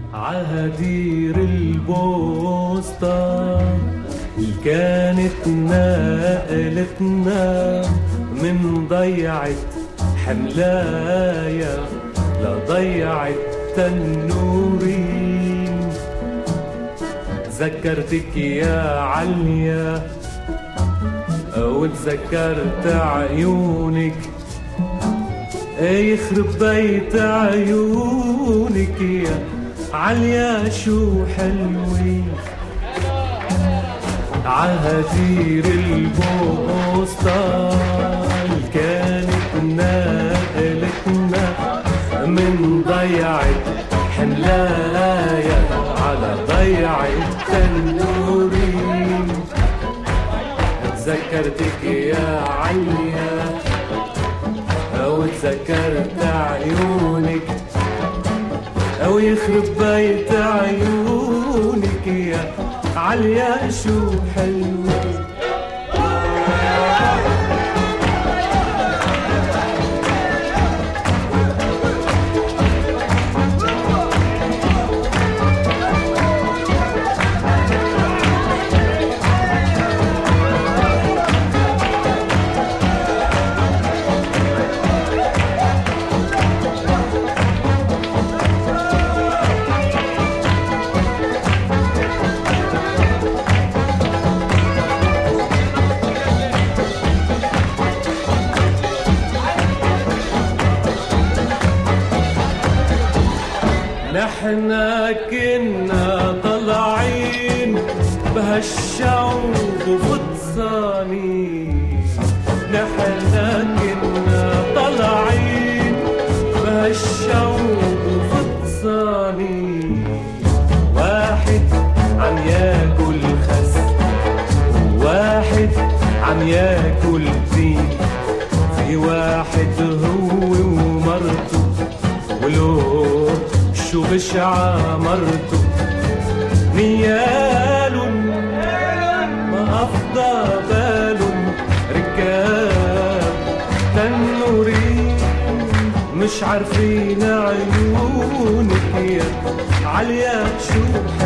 عهدير البوسطة كانت نقلتنا من ضيعة حملايا لضيعة تنورين. ذكرتك يا عليا وتذكرت عيونك، يخرب بيت عيونك يا عليا شو حلوين. عهدير البوسطة كانت نقلتنا من ضيعة حملايا على ضيعة تنورين. تذكرتك يا عليا وتذكرت عيونك، أو يخرب بيت عيونك يا عليا شو حلوة. نحنا كنا طالعين بهالشوق وفطسانين، نحنا كنا طالعين بهالشوق وفطسانين. واحد عم ياكل خس، واحد عم ياكل دين، في واحد هو ومرته ولو شو بشعة مرته. نيالن ما أفضى بالن ركاب تنورين، مش عارفين عيونك يا عليا شو